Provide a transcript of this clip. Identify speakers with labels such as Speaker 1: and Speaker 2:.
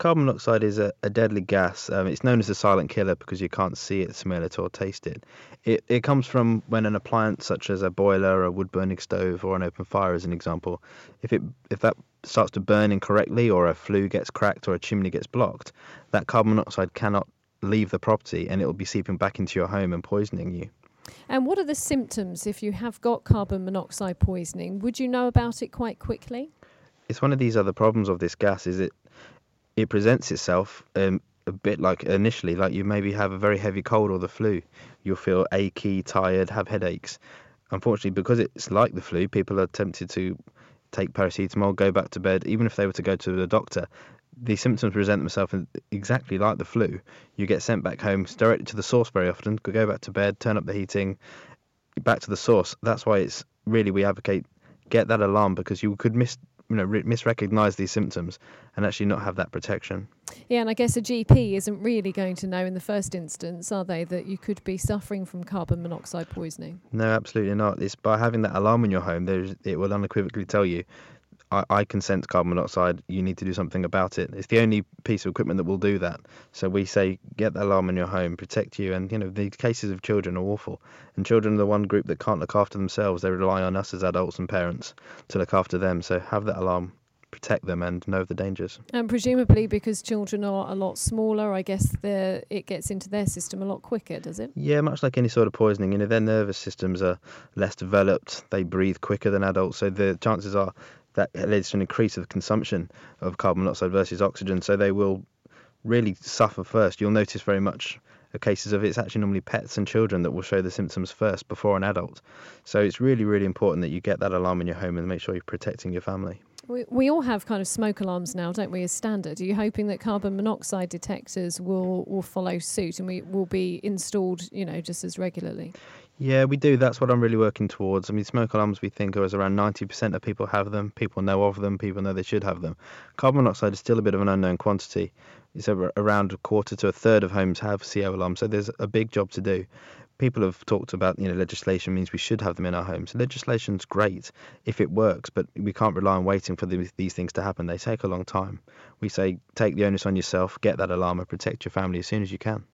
Speaker 1: Carbon monoxide is a deadly gas. It's known as a silent killer because you can't see it, smell it, or taste it. It comes from when an appliance such as a boiler, a wood burning stove, or an open fire, as an example, if it if that starts to burn incorrectly, or a flue gets cracked, or a chimney gets blocked, that carbon monoxide cannot leave the property, and it will be seeping back into your home and poisoning you.
Speaker 2: And what are the symptoms if you have got carbon monoxide poisoning? Would you know about it quite quickly?
Speaker 1: It's one of these other problems of this gas is it presents itself a bit like initially, like you maybe have a very heavy cold or the flu. You'll feel achy, tired, have headaches. Unfortunately, because it's like the flu, people are tempted to take paracetamol, go back to bed. Even if they were to go to the doctor, the symptoms present themselves exactly like the flu. You get sent back home, directly to the source very often, go back to bed, turn up the heating, back to the source. That's why it's really, we advocate, get that alarm, because you could misrecognize these symptoms and actually not have that protection.
Speaker 2: Yeah, and I guess a GP isn't really going to know in the first instance, are they, that you could be suffering from carbon monoxide poisoning?
Speaker 1: No, absolutely not. It's by having that alarm in your home, it will unequivocally tell you, I can sense carbon monoxide, you need to do something about it. It's the only piece of equipment that will do that. So we say, get the alarm in your home, protect you. And, the cases of children are awful. And children are the one group that can't look after themselves. They rely on us as adults and parents to look after them. So have that alarm, protect them, and know of the dangers.
Speaker 2: And presumably because children are a lot smaller, I guess it gets into their system a lot quicker, does it?
Speaker 1: Yeah, much like any sort of poisoning, their nervous systems are less developed. They breathe quicker than adults. So the chances are that leads to an increase of consumption of carbon monoxide versus oxygen. So they will really suffer first. You'll notice very much cases of it's actually normally pets and children that will show the symptoms first before an adult. So it's really, really important that you get that alarm in your home and make sure you're protecting your family.
Speaker 2: We all have kind of smoke alarms now, don't we, as standard? Are you hoping that carbon monoxide detectors will follow suit and we will be installed, just as regularly?
Speaker 1: Yeah, we do. That's what I'm really working towards. I mean, smoke alarms, we think, are around 90% of people have them. People know of them. People know they should have them. Carbon monoxide is still a bit of an unknown quantity. It's around a quarter to a third of homes have CO alarms, so there's a big job to do. People have talked about, legislation means we should have them in our homes. Legislation's great if it works, but we can't rely on waiting for these things to happen. They take a long time. We say, take the onus on yourself, get that alarm and protect your family as soon as you can.